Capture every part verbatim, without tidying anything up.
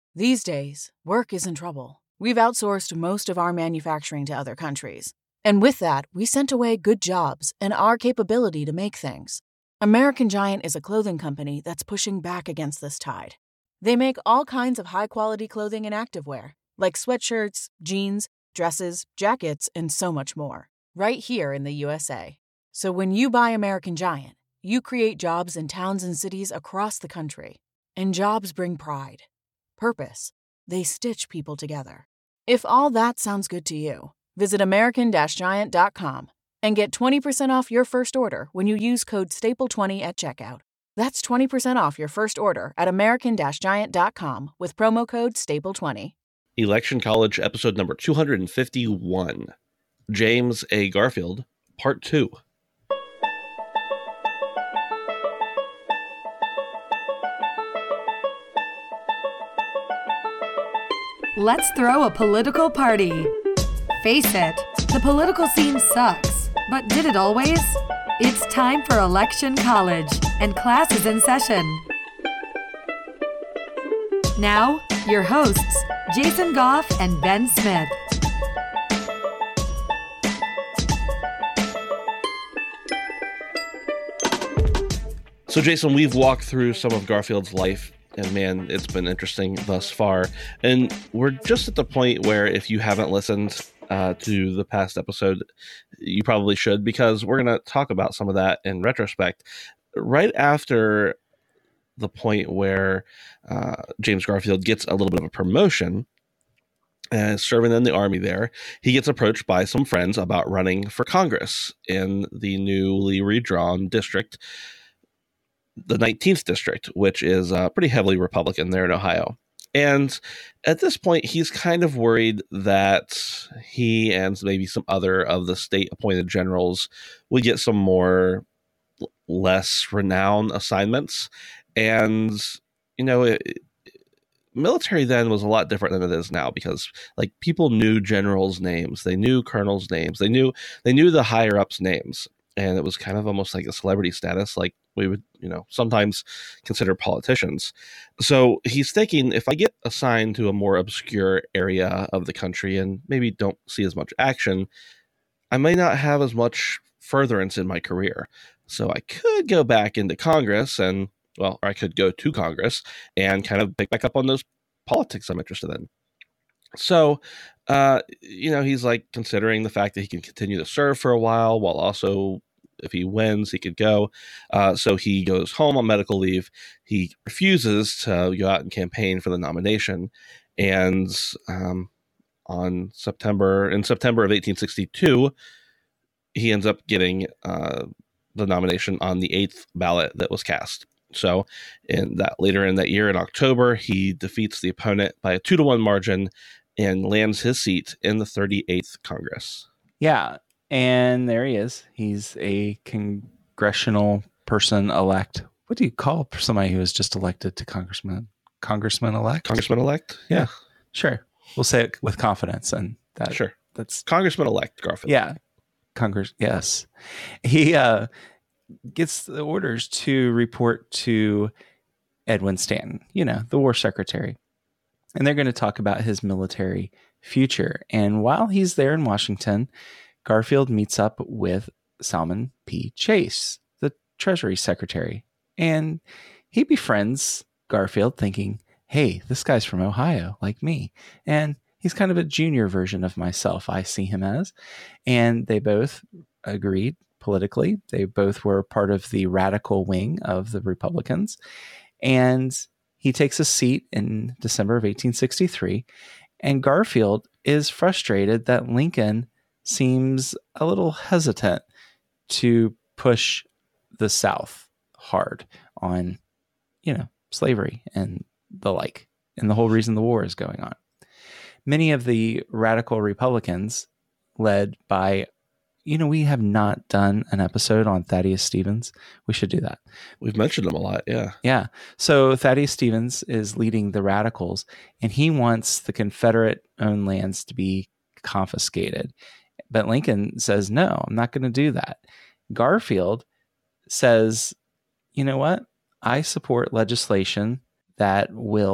These days, work is in trouble. We've outsourced most of our manufacturing to other countries. And with that, we sent away good jobs and our capability to make things. American Giant is a clothing company that's pushing back against this tide. They make all kinds of high-quality clothing and activewear, like sweatshirts, jeans, dresses, jackets, and so much more, right here in the U S A. So when you buy American Giant, you create jobs in towns and cities across the country. And jobs bring pride, purpose. They stitch people together. If all that sounds good to you, visit American Giant dot com and get twenty percent off your first order when you use code staple twenty at checkout. That's twenty percent off your first order at American Giant dot com with promo code staple twenty. Election College, episode number two hundred fifty-one. James A. Garfield, part two. Let's throw a political party. Face it, the political scene sucks, but did it always? It's time for Election College, and class is in session. Now, your hosts, Jason Goff and Ben Smith. So, Jason, we've walked through some of Garfield's life, and man, it's been interesting thus far. And we're just at the point where if you haven't listened uh, to the past episode, you probably should, because we're going to talk about some of that in retrospect. Right after the point where uh, James Garfield gets a little bit of a promotion, uh, serving in the army there, he gets approached by some friends about running for Congress in the newly redrawn district, the nineteenth district, which is uh, pretty heavily Republican there in Ohio. And at this point, he's kind of worried that he and maybe some other of the state appointed generals would get some more less renowned assignments. And, you know, it, military then was a lot different than it is now, because like people knew generals' names, they knew colonels' names, they knew they knew the higher ups' names. And it was kind of almost like a celebrity status, like we would, you know, sometimes consider politicians. So he's thinking, if I get assigned to a more obscure area of the country and maybe don't see as much action, I may not have as much furtherance in my career. So I could go back into Congress and, well, or I could go to Congress and kind of pick back up on those politics I'm interested in. So, uh, you know, he's like considering the fact that he can continue to serve for a while while also, if he wins, he could go. Uh, so he goes home on medical leave. He refuses to go out and campaign for the nomination. And um, on September, in September of eighteen sixty-two, he ends up getting uh, the nomination on the eighth ballot that was cast. So in that later in that year, in October, he defeats the opponent by a two to one margin and lands his seat in the thirty-eighth Congress. Yeah, and there he is. He's a congressional person elect. What do you call somebody who is just elected to congressman? Congressman elect? Congressman elect? Yeah, sure. We'll say it with confidence, and that sure. That's Congressman elect Garfield. Yeah, Congress. Yes, he uh, gets the orders to report to Edwin Stanton. You know, the war secretary. And they're going to talk about his military future. And while he's there in Washington, Garfield meets up with Salmon P. Chase, the Treasury Secretary. And he befriends Garfield thinking, hey, this guy's from Ohio, like me. And he's kind of a junior version of myself, I see him as. And they both agreed politically. They both were part of the radical wing of the Republicans. And he takes a seat in December of eighteen sixty-three, and Garfield is frustrated that Lincoln seems a little hesitant to push the South hard on, you know, slavery and the like, and the whole reason the war is going on. Many of the radical Republicans, led by, you know, we have not done an episode on Thaddeus Stevens. We should do that. We've mentioned him a lot. Yeah. Yeah. So Thaddeus Stevens is leading the radicals, and he wants the Confederate owned lands to be confiscated. But Lincoln says, no, I'm not going to do that. Garfield says, you know what? I support legislation that will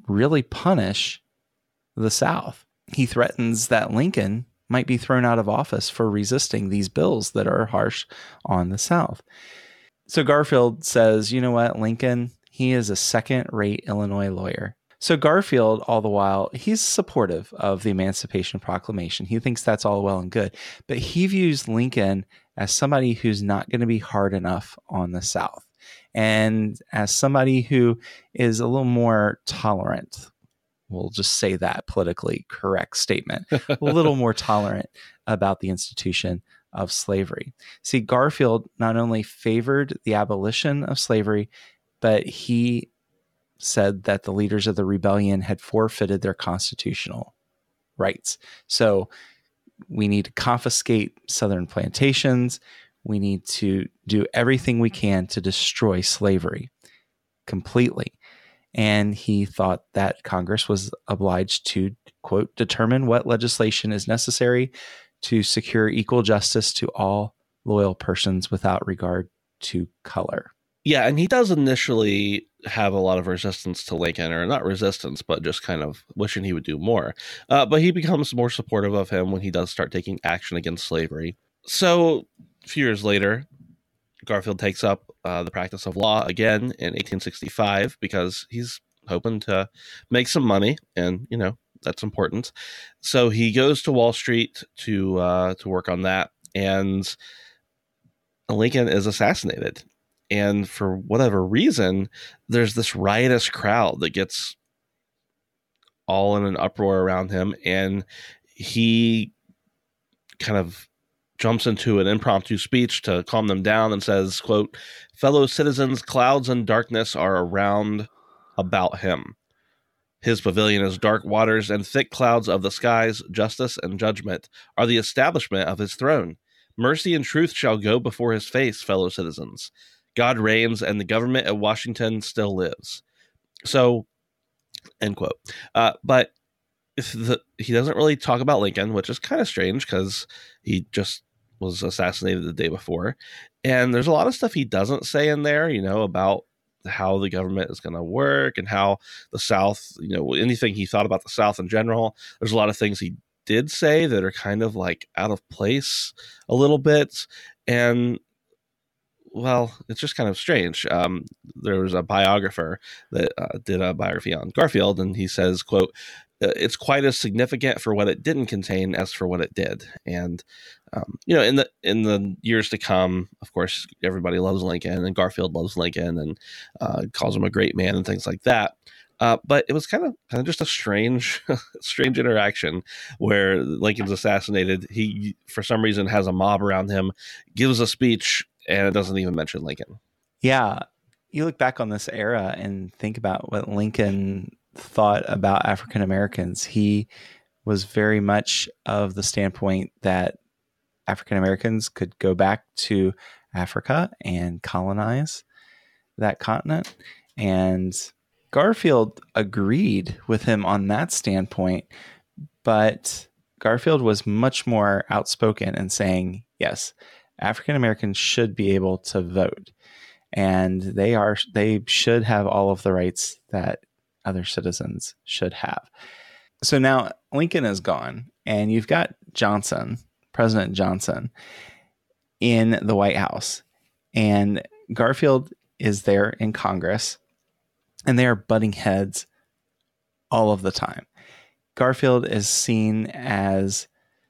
really punish the South. He threatens that Lincoln might be thrown out of office for resisting these bills that are harsh on the South. So Garfield says, you know what, Lincoln, he is a second-rate Illinois lawyer. So Garfield, all the while, he's supportive of the Emancipation Proclamation. He thinks that's all well and good, but he views Lincoln as somebody who's not going to be hard enough on the South, and as somebody who is a little more tolerant. We'll just say that politically correct statement, a little more tolerant about the institution of slavery. See, Garfield not only favored the abolition of slavery, but he said that the leaders of the rebellion had forfeited their constitutional rights. So we need to confiscate Southern plantations. We need to do everything we can to destroy slavery completely. And he thought that Congress was obliged to, quote, determine what legislation is necessary to secure equal justice to all loyal persons without regard to color. Yeah, and he does initially have a lot of resistance to Lincoln, or not resistance, but just kind of wishing he would do more. Uh, but he becomes more supportive of him when he does start taking action against slavery. So a few years later, Garfield takes up uh, the practice of law again in eighteen sixty-five because he's hoping to make some money, and, you know, that's important. So he goes to Wall Street to uh, to work on that, and Lincoln is assassinated. And for whatever reason, there's this riotous crowd that gets all in an uproar around him, and he kind of jumps into an impromptu speech to calm them down and says, quote, "Fellow citizens, clouds and darkness are around about him. His pavilion is dark waters, and thick clouds of the skies. Justice and judgment are the establishment of his throne. Mercy and truth shall go before his face, fellow citizens. God reigns, and the government at Washington still lives." So, end quote. Uh, but if the, he doesn't really talk about Lincoln, which is kind of strange because he just was assassinated the day before. And there's a lot of stuff he doesn't say in there, you know, about how the government is going to work and how the South, you know, anything he thought about the South in general. There's a lot of things he did say that are kind of like out of place a little bit. And well, it's just kind of strange. Um, there was a biographer that uh, did a biography on Garfield, and he says, quote, "It's quite as significant for what it didn't contain as for what it did." And, um, you know, in the in the years to come, of course, everybody loves Lincoln, and Garfield loves Lincoln and uh, calls him a great man and things like that. Uh, but it was kind of kind of just a strange, strange interaction where Lincoln's assassinated. He, for some reason, has a mob around him, gives a speech, and it doesn't even mention Lincoln. Yeah. You look back on this era and think about what Lincoln thought about African Americans. He was very much of the standpoint that African Americans could go back to Africa and colonize that continent. And Garfield agreed with him on that standpoint, but Garfield was much more outspoken in saying, yes, African Americans should be able to vote, and they are they should have all of the rights that other citizens should have. So now Lincoln is gone, and you've got Johnson, President Johnson, in the White House, and Garfield is there in Congress, and they are butting heads all of the time. Garfield is seen as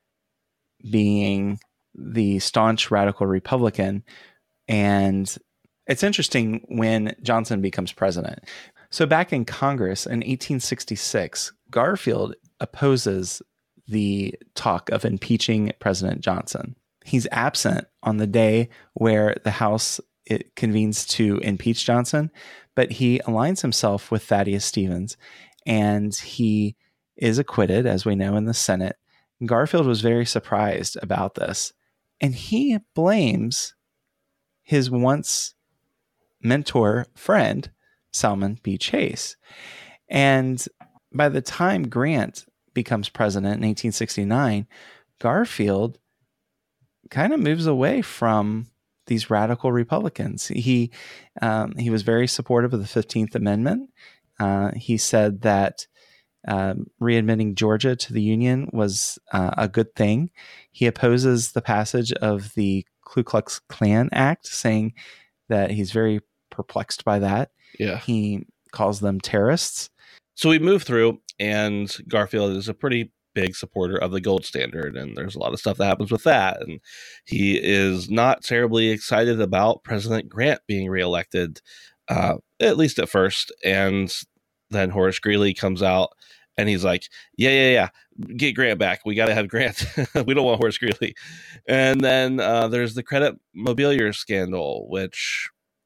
being the staunch radical Republican. And it's interesting when Johnson becomes president. So back in Congress in eighteen sixty-six, Garfield opposes the talk of impeaching President Johnson. He's absent on the day where the House it convenes to impeach Johnson, but he aligns himself with Thaddeus Stevens, and he is acquitted, as we know, in the Senate. Garfield was very surprised about this, and he blames his once mentor friend, Salmon P. Chase. And by the time Grant becomes president in eighteen sixty-nine, Garfield kind of moves away from these radical Republicans. He um, he was very supportive of the fifteenth Amendment. Uh, he said that um, readmitting Georgia to the Union was uh, a good thing. He opposes the passage of the Ku Klux Klan Act, saying that he's very perplexed by that. Yeah. He calls them terrorists. So we move through, and Garfield is a pretty big supporter of the gold standard, and there's a lot of stuff that happens with that. And he is not terribly excited about President Grant being reelected, uh, at least at first. And then Horace Greeley comes out, and he's like, yeah, yeah, yeah, get Grant back. We got to have Grant. We don't want Horace Greeley. And then uh, there's the credit mobilier scandal, which...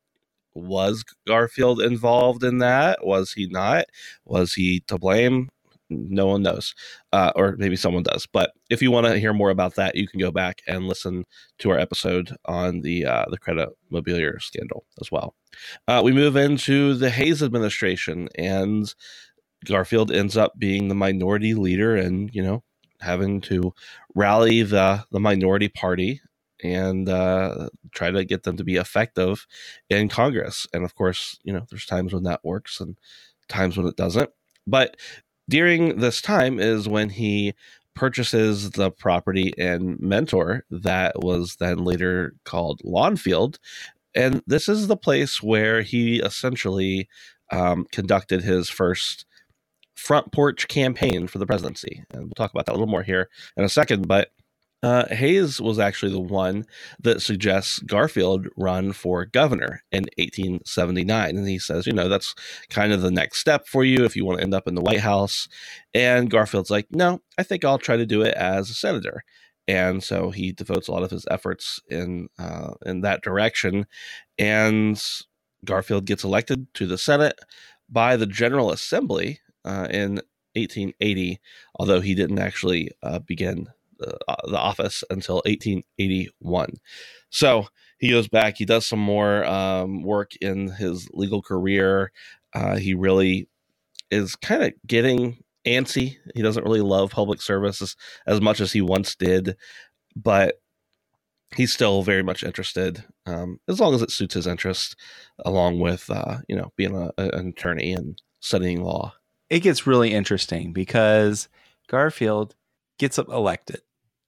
was Garfield involved in that? Was he not? Was he to blame? No one knows. Uh, or maybe someone does. But if you want to hear more about that, you can go back and listen to our episode on the uh, the credit mobilier scandal as well. Uh, we move into the Hayes administration, and Garfield ends up being the minority leader and, you know, having to rally the, the minority party and uh, try to get them to be effective in Congress. And of course, you know, there's times when that works and times when it doesn't. But during this time is when he purchases the property in Mentor that was then later called Lawnfield. And this is the place where he essentially um, conducted his first front porch campaign for the presidency. And we'll talk about that a little more here in a second. But Uh, Hayes was actually the one that suggests Garfield run for governor in eighteen seventy-nine. And he says, you know, that's kind of the next step for you if you want to end up in the White House. And Garfield's like, no, I think I'll try to do it as a senator. And so he devotes a lot of his efforts in uh, in that direction. And Garfield gets elected to the Senate by the General Assembly uh, in eighteen eighty, although he didn't actually uh, begin The, uh, the office until eighteen eighty-one. So he goes back, he does some more um, work in his legal career. Uh, he really is kind of getting antsy. He doesn't really love public service as, as much as he once did, but he's still very much interested um, as long as it suits his interest, along with, uh, you know, being a, a, an attorney and studying law. It gets really interesting because Garfield gets elected.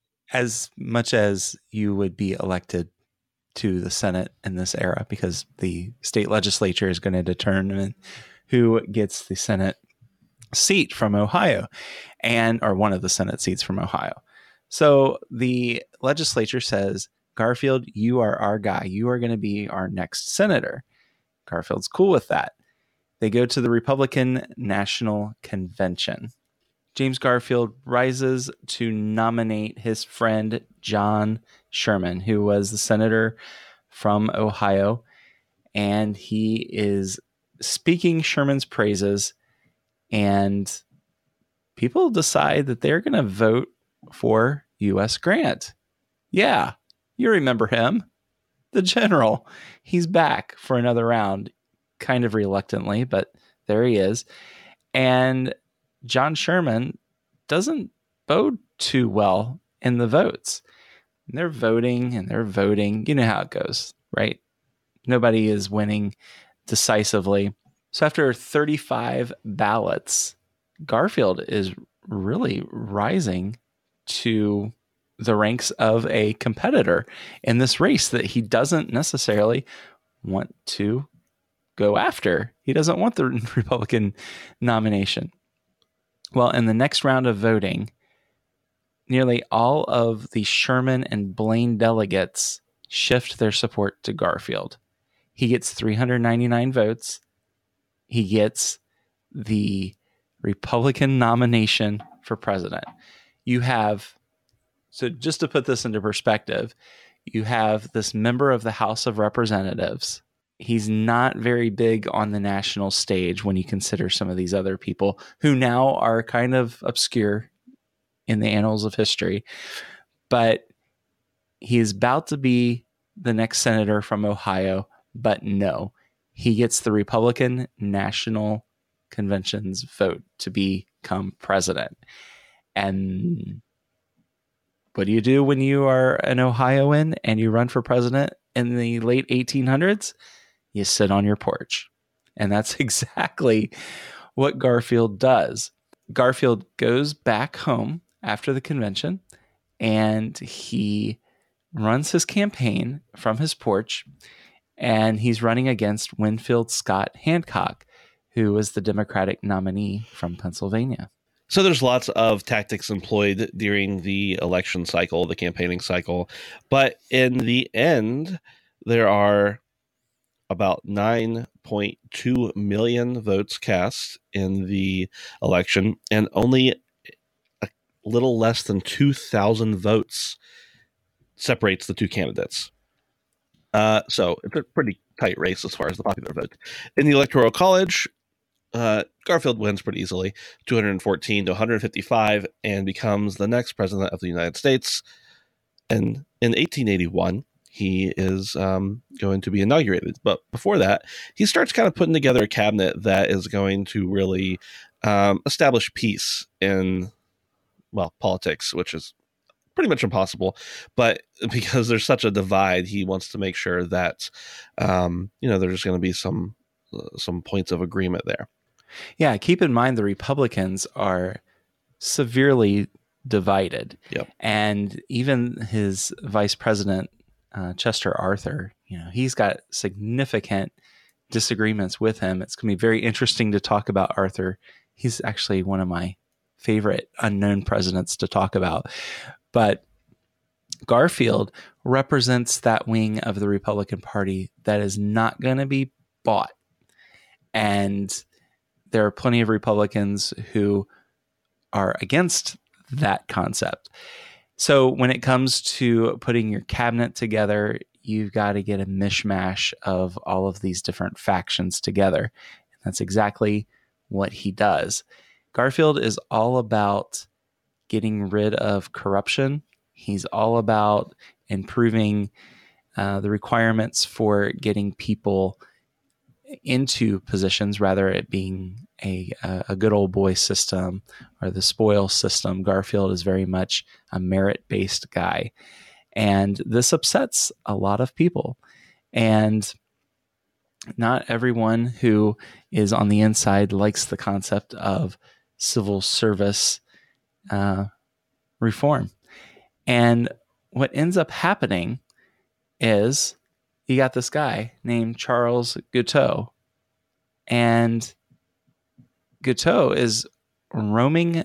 As much as you would be elected to the Senate in this era, because the state legislature is going to determine who gets the Senate seat from Ohio, and or one of the Senate seats from Ohio. So the legislature says, Garfield, you are our guy. You are going to be our next senator. Garfield's cool with that. They go to the Republican National Convention. James Garfield rises to nominate his friend John Sherman, who was the senator from Ohio, and he is speaking Sherman's praises, and people decide that they're going to vote for U S Grant. Yeah, you remember him, the general. He's back for another round, kind of reluctantly, but there he is. And John Sherman doesn't bode too well in the votes. And they're voting and they're voting. You know how it goes, right? Nobody is winning decisively. So after thirty-five ballots, Garfield is really rising to the ranks of a competitor in this race that he doesn't necessarily want to go after. He doesn't want the Republican nomination. Well, in the next round of voting, nearly all of the Sherman and Blaine delegates shift their support to Garfield. He gets three hundred ninety-nine votes. He gets the Republican nomination for president. You have, so just to put this into perspective, you have this member of the House of Representatives. He's not very big on the national stage when you consider some of these other people who now are kind of obscure in the annals of history. But he's about to be the next senator from Ohio, but no, he gets the Republican National Convention's vote to become president. And what do you do when you are an Ohioan and you run for president in the late eighteen hundreds? You sit on your porch And that's exactly what Garfield does. Garfield goes back home after the convention, and he runs his campaign from his porch, and he's running against Winfield Scott Hancock, who was the Democratic nominee from Pennsylvania. So there's lots of tactics employed during the election cycle, the campaigning cycle. But in the end, there are about nine point two million votes cast in the election, and only a little less than two thousand votes separates the two candidates. Uh, so it's a pretty tight race as far as the popular vote. In the Electoral College, Uh, Garfield wins pretty easily, two hundred fourteen to one hundred fifty-five, and becomes the next president of the United States. And in eighteen eighty-one, he is um, going to be inaugurated. But before that, he starts kind of putting together a cabinet that is going to really um, establish peace in, well, politics, which is pretty much impossible. But because there's such a divide, he wants to make sure that, um, you know, there's going to be some some points of agreement there. Yeah, keep in mind the Republicans are severely divided. Yep. And even his vice president, uh, Chester Arthur, you know, he's got significant disagreements with him. It's going to be very interesting to talk about Arthur. He's actually one of my favorite unknown presidents to talk about. But Garfield represents that wing of the Republican Party that is not going to be bought. And there are plenty of Republicans who are against that concept. So when it comes to putting your cabinet together, you've got to get a mishmash of all of these different factions together. And that's exactly what he does. Garfield is all about getting rid of corruption. He's all about improving uh, the requirements for getting people into positions, rather it being a a good old boy system or the spoil system. Garfield is very much a merit-based guy. And this upsets a lot of people. And not everyone who is on the inside likes the concept of civil service uh, reform. And what ends up happening is you got this guy named Charles Guiteau, and Guiteau is roaming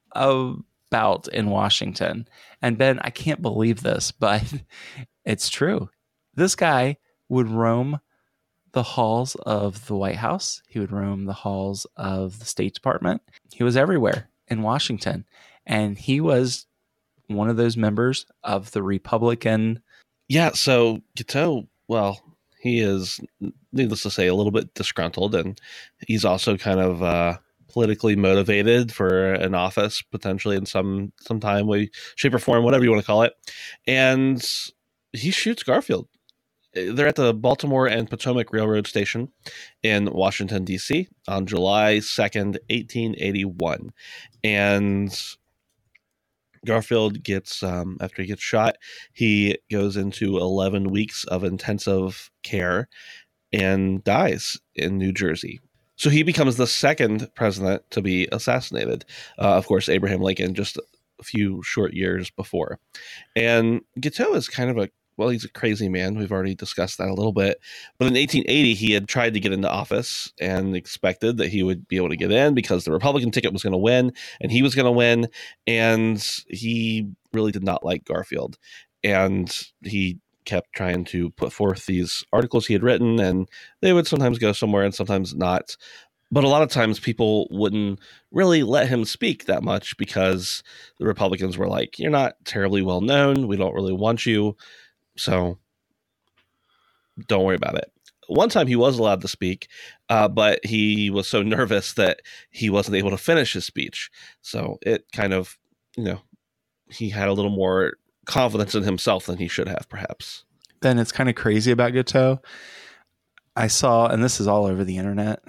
about in Washington. And Ben, I can't believe this, but it's true. This guy would roam the halls of the White House. He would roam the halls of the State Department. He was everywhere in Washington. And he was one of those members of the Republican. Yeah, so Guiteau, well, he is, needless to say, a little bit disgruntled, and he's also kind of uh, politically motivated for an office, potentially in some some time, way, shape, or form, whatever you want to call it. And he shoots Garfield. They're at the Baltimore and Potomac Railroad Station in Washington, D C on July second, eighteen eighty-one. And Garfield gets, um, after he gets shot, he goes into eleven weeks of intensive care and dies in New Jersey. So he becomes the second president to be assassinated. Uh, of course, Abraham Lincoln just a few short years before. And Guiteau is kind of a, well, he's a crazy man. We've already discussed that a little bit. But in eighteen eighty, he had tried to get into office and expected that he would be able to get in because the Republican ticket was going to win and he was going to win. And he really did not like Garfield. And he kept trying to put forth these articles he had written, and they would sometimes go somewhere and sometimes not. But a lot of times people wouldn't really let him speak that much because the Republicans were like, you're not terribly well known. We don't really want you. So don't worry about it. One time he was allowed to speak, uh, but he was so nervous that he wasn't able to finish his speech. So it kind of, you know, he had a little more confidence in himself than he should have, perhaps. Ben, it's kind of crazy about Guiteau. I saw, and this is all over the internet,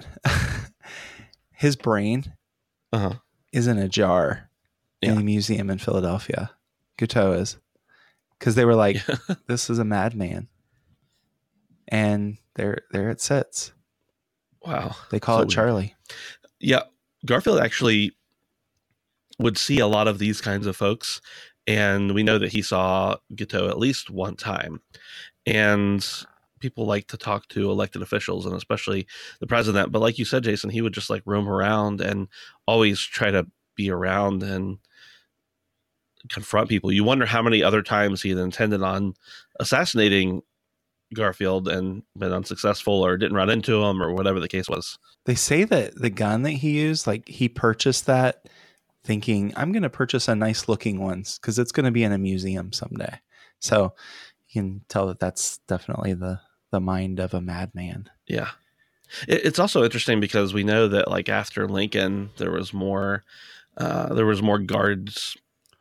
his brain uh-huh. is in a jar yeah. in a museum in Philadelphia. Guiteau is. Because they were like, this is a madman. And there there it sits. Wow. They call So it weird. Charlie. Yeah. Garfield actually would see a lot of these kinds of folks. And we know that he saw Guiteau at least one time. And people like to talk to elected officials, and especially the president. But like you said, Jason, he would just like roam around and always try to be around and confront people. You wonder how many other times he had intended on assassinating Garfield and been unsuccessful or didn't run into him or whatever the case was. They say that the gun that he used, like he purchased that thinking, I'm going to purchase a nice looking one because it's going to be in a museum someday. So you can tell that that's definitely the, the mind of a madman. Yeah. It, it's also interesting because we know that like after Lincoln, there was more, uh, there was more guards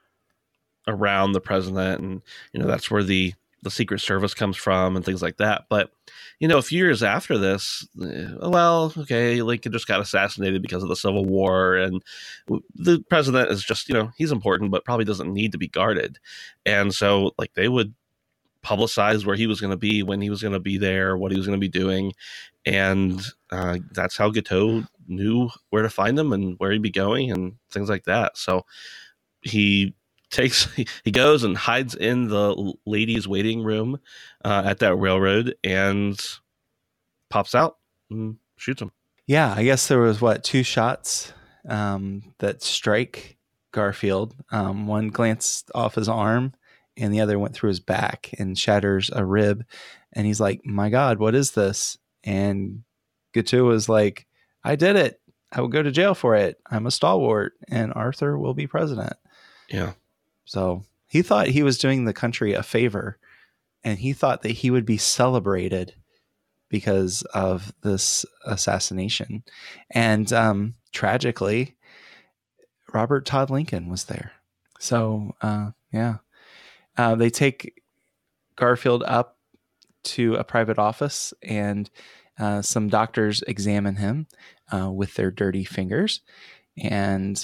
around the president, and you know that's where the the Secret Service comes from and things like that. But you know, a few years after this, well, okay, Lincoln just got assassinated because of the Civil War, and the president is just, you know, he's important, but probably doesn't need to be guarded. And so, like, they would publicize where he was going to be, when he was going to be there, what he was going to be doing, and uh, that's how Guiteau knew where to find him and where he'd be going and things like that. So he takes he goes and hides in the ladies' waiting room uh, at that railroad and pops out and shoots him. Yeah, I guess there was what two shots um, that strike Garfield. Um, one glanced off his arm, and the other went through his back and shatters a rib. And he's like, "My God, what is this?" And Guiteau was like, "I did it. I will go to jail for it. I'm a stalwart, and Arthur will be president." Yeah. So he thought he was doing the country a favor, and he thought that he would be celebrated because of this assassination. And um, tragically, Robert Todd Lincoln was there. So, uh, yeah, uh, they take Garfield up to a private office, and uh, some doctors examine him uh, with their dirty fingers. And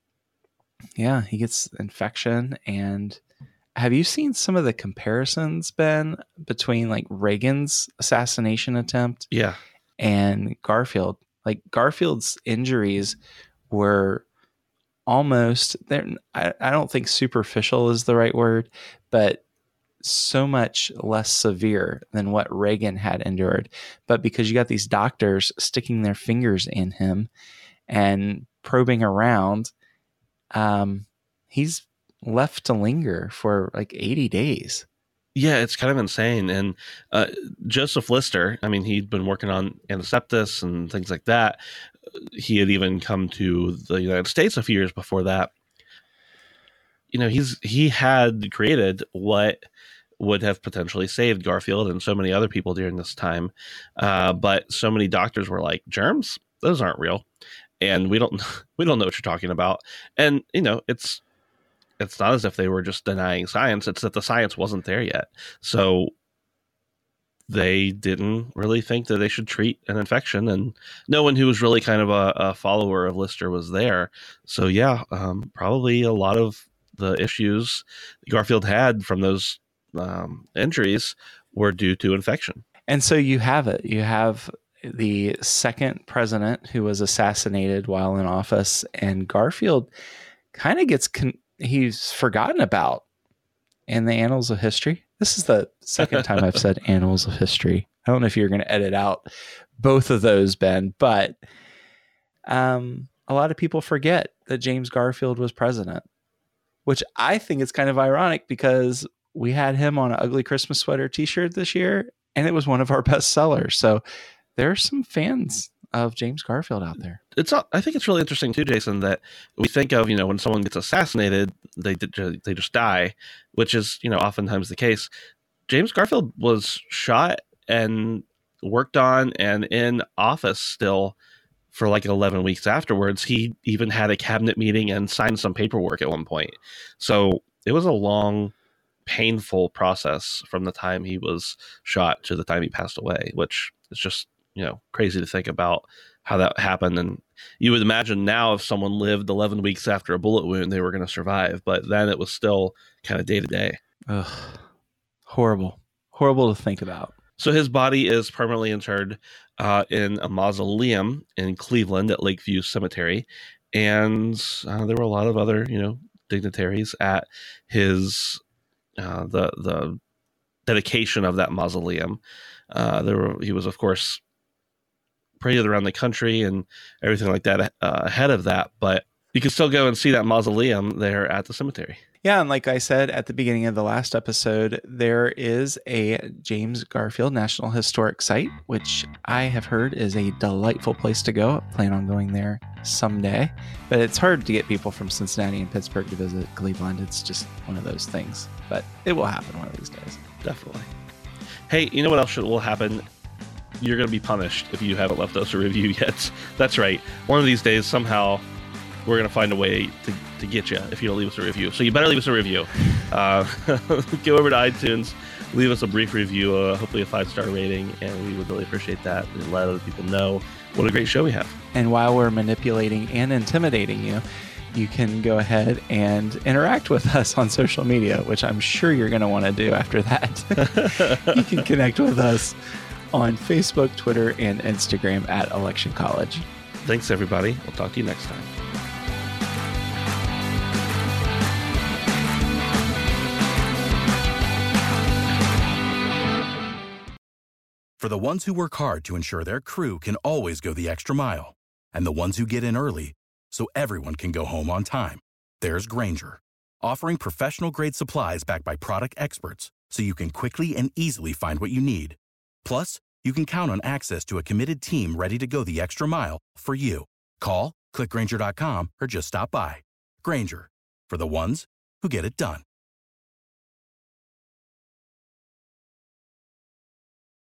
yeah, he gets infection. And have you seen some of the comparisons, Ben, between like Reagan's assassination attempt Yeah. and Garfield? Like Garfield's injuries were almost there. I, I don't think superficial is the right word, but so much less severe than what Reagan had endured. But because you got these doctors sticking their fingers in him and probing around, um, he's left to linger for like eighty days. Yeah, it's kind of insane. And uh, Joseph Lister, I mean, he'd been working on antisepsis and things like that. He had even come to the United States a few years before that. You know, he's he had created what would have potentially saved Garfield and so many other people during this time. Uh, but so many doctors were like, germs? Those aren't real. And we don't we don't know what you're talking about. And, you know, it's it's not as if they were just denying science. It's that the science wasn't there yet. So they didn't really think that they should treat an infection. And no one who was really kind of a, a follower of Lister was there. So, yeah, um, probably a lot of the issues Garfield had from those um, injuries were due to infection. And so you have it. You have the second president who was assassinated while in office, and Garfield kind of gets con- he's forgotten about in the annals of history. This is the second time I've said annals of history. I don't know if you're going to edit out both of those, Ben, but um, a lot of people forget that James Garfield was president, which I think is kind of ironic because we had him on an Ugly Christmas Sweater t-shirt this year, and it was one of our best sellers. So there are some fans of James Garfield out there. It's I think it's really interesting too, Jason, that we think of, you know, when someone gets assassinated, they they just die, which is, you know, oftentimes the case. James Garfield was shot and worked on and in office still for like eleven weeks afterwards. He even had a cabinet meeting and signed some paperwork at one point. So it was a long, painful process from the time he was shot to the time he passed away, which is just, you know, crazy to think about how that happened. And you would imagine now if someone lived eleven weeks after a bullet wound, they were going to survive. But then it was still kind of day to day. Ugh, horrible, horrible to think about. So his body is permanently interred uh, in a mausoleum in Cleveland at Lakeview Cemetery. And uh, there were a lot of other, you know, dignitaries at his, uh, the, the dedication of that mausoleum. Uh, there were, he was, of course, paraded around the country and everything like that uh, ahead of that. But you can still go and see that mausoleum there at the cemetery. Yeah, and like I said at the beginning of the last episode, there is a James Garfield National Historic Site, which I have heard is a delightful place to go. I plan on going there someday. But it's hard to get people from Cincinnati and Pittsburgh to visit Cleveland. It's just one of those things. But it will happen one of these days. Definitely. Hey, you know what else should, will happen? You're going to be punished if you haven't left us a review yet. That's right. One of these days, somehow, we're going to find a way to, to get you if you don't leave us a review. So you better leave us a review. Uh, go over to iTunes, leave us a brief review, uh, hopefully a five-star rating, and we would really appreciate that and let other people know what a great show we have. And while we're manipulating and intimidating you, you can go ahead and interact with us on social media, which I'm sure you're going to want to do after that. You can connect with us on Facebook, Twitter, and Instagram at Election College. Thanks, everybody. We'll talk to you next time. For the ones who work hard to ensure their crew can always go the extra mile, and the ones who get in early so everyone can go home on time, there's Grainger, offering professional-grade supplies backed by product experts so you can quickly and easily find what you need. Plus, you can count on access to a committed team ready to go the extra mile for you. Call, click Grainger dot com, or just stop by. Grainger, for the ones who get it done.